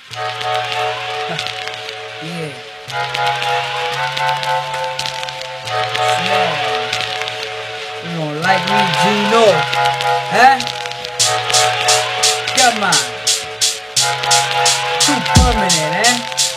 Yeah. Small. You don't like me, Gino? Huh? Come on. Too permanent, eh?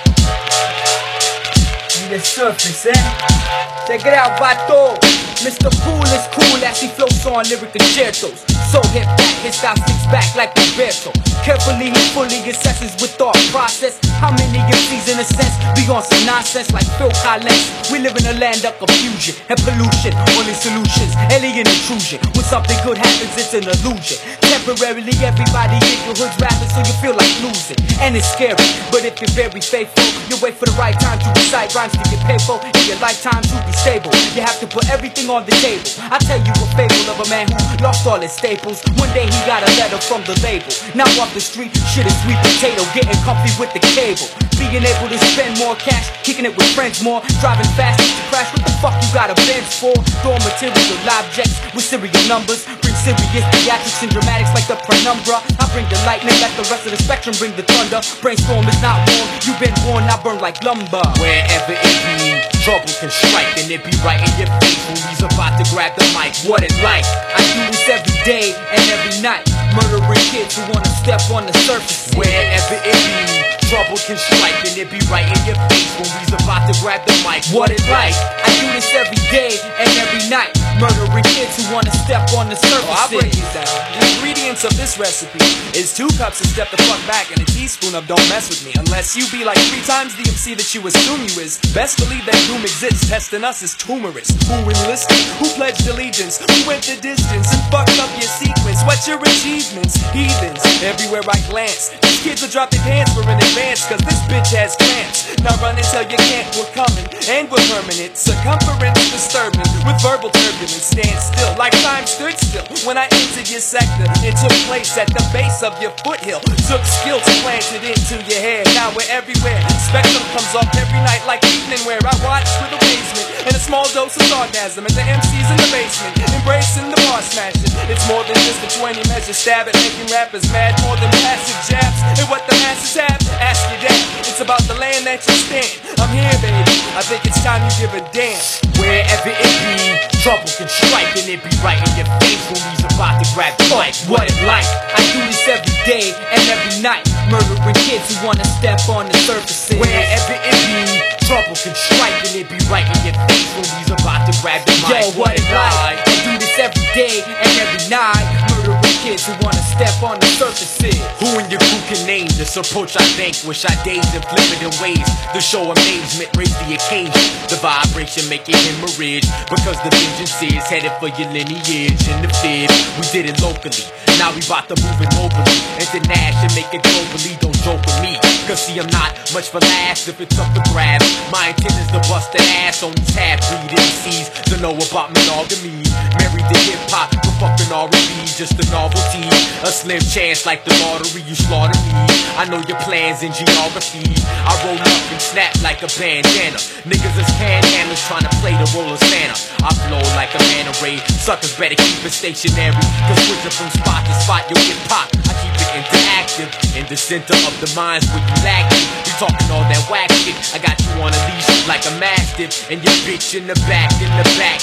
On the surface, eh? Check it out, vato. Mr. Pool is cool as he floats on lyric concertos. So hip back, his style sticks back like Roberto. Carefully he fully assesses with thought process. How many MCs in a sense be on some nonsense like Phil Collins? We live in a land of confusion and pollution. Only solutions, alien intrusion. When something good happens, it's an illusion. Temporarily everybody in your hood's rapping, so you feel like losing. And it's scary, but if you're very faithful, you wait for the right time to recite rhymes to get paid for. In your lifetime to be stable, you have to put everything on the table. I tell you a fable of a man who lost all his staples. One day he got a letter from the label. Now off the street, shit is sweet potato, getting comfy with the cable. Being able to spend more cash, kicking it with friends more. Driving fast to crash, what the fuck you got a Benz for? Throwing material objects with serial numbers. Bring serious theatrics and dramatics like the penumbra. I bring the lightning, let the rest of the spectrum bring the thunder. Brainstorm is not warm, you been born, I burn like lumber. Wherever it be, trouble can strike, and it be right in your face when he's about to grab the mic. What it like? I do this every day and every night. Murdering kids who wanna step on the surface. Wherever it be, trouble can strike, and it be right in your face when he's about to grab the mic. What it like? I do this every day and every night. Murdering kids who wanna step on the surface. I'll break it down. The ingredients of this recipe is 2 cups of step the fuck back and a teaspoon of don't mess with me. Unless you be like 3 times the MC that you assume you is. Best believe that doom exists. Testing us is tumorous. Who enlisted? Who pledged allegiance? Who went the distance and fucked up your sequence? What's your achievements? Heathens. Everywhere I glance, these kids will drop their pants for in advance, cause this bitch has cramps. Now run until you can't, we're coming, and we're permanent. Circumference disturbing with verbal turbulence. Stand still, like time stood still when I entered your sector. It took place at the base of your foothill. Took skills planted into your hair. Now we're everywhere. Spectrum comes off every night like evening wear. I watch with amazement and a small dose of sarcasm at the MCs in the basement, embracing the bar smashing. It's more than just a 20 measure stab at making rappers mad. More than passive jabs and what the masses have. Ask your dad. It's about the land that you stand. I'm here, baby. I think it's time you give a damn. Wherever it be, trouble can strike, and it be right in your face when he's about to grab the mic. What it like? I do this every day and every night. Murdering kids who wanna step on the surface. Wherever it be, trouble can strike, and it be right in your face when he's about to grab the mic. Yo, what it like? I do this every day and every night. Murdering kids who wanna step on the surfaces. Who in your crew can name this approach I vanquish? I daze and flip it in ways to show amazement, raise the occasion. The vibration make it hemorrhage, because the vengeance is headed for your lineage. In the fib, we did it locally. Now we bout to move it globally. International, make it globally. Don't joke with me, cause see I'm not much for last if it's up for grabs. My intent is to bust the ass on these half-breed MCs to know about monogamy. Married to hip-hop, for fucking R&B, just a novelty. A slim chance like the lottery, you slaughter me. I know your plans in geography. I roll up and snap like a bandana. Niggas is panhandlers trying to play the role of Santa. I flow like a man array. Suckers better keep it stationary, cause switching from spot to spot you'll get popped. I keep it interactive in the center of the minds where you lacking. You talking all that whack shit, I got you on a leash like a mastiff, and your bitch in the back giving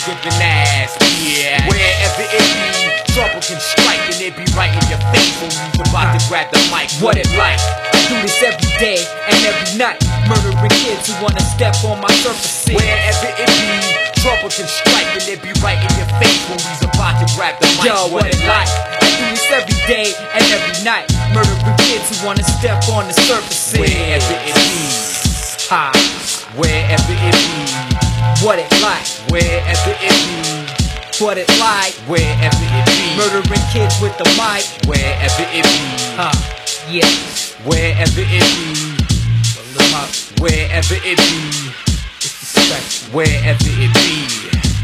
ass. Yeah, wherever it be, trouble can strike, and it be right in your face when he's about to grab the mic. What it like? I do this every day and every night. Murdering kids who wanna step on my surfaces. Wherever it be, trouble can strike, and it be right in your face when he's about to grab the mic. Yo, what it like? I do this every day and every night. Murdering kids who wanna step on the surfaces. Wherever it be, ha. Wherever it be, what it like? Wherever it be, what it like? Wherever it be, murdering kids with the mic. Wherever it be, yeah. Wherever it be, Well, wherever it be, it's disrespectful. Wherever it be.